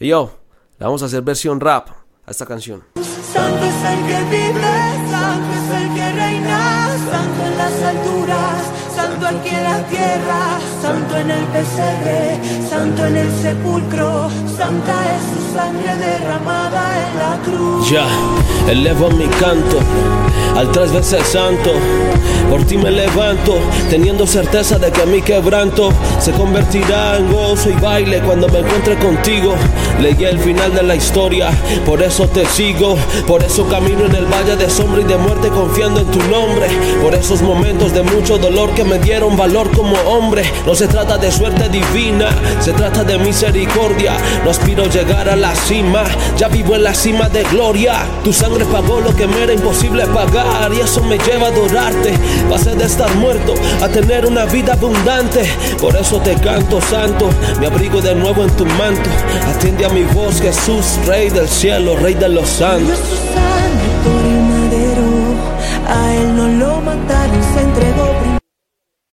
Y yo, le vamos a hacer versión rap a esta canción. Santo es el que vive, santo es el que reina, santo en las alturas, santo aquí en la tierra, santo en el pesebre, santo en el sepulcro, santa es su sangre derramada en la cruz. Ya, elevo mi canto al 3 veces santo. Por ti me levanto, teniendo certeza de que mi quebranto se convertirá en gozo y baile cuando me encuentre contigo. Leí el final de la historia, por eso te sigo. Por eso camino en el valle de sombra y de muerte confiando en tu nombre. Por esos momentos de mucho dolor que me dieron valor como hombre. No se trata de suerte divina, se trata de misericordia. No aspiro a llegar a la cima, ya vivo en la cima de gloria. Tu sangre pagó lo que me era imposible pagar, y eso me lleva a adorarte. Pasé de estar muerto a tener una vida abundante. Por eso te canto, santo, me abrigo de nuevo en tu manto. Atiende a mi voz, Jesús, Rey del cielo, Rey de los santos. Dio su sangre por el madero, a él no lo mataron, se entregó.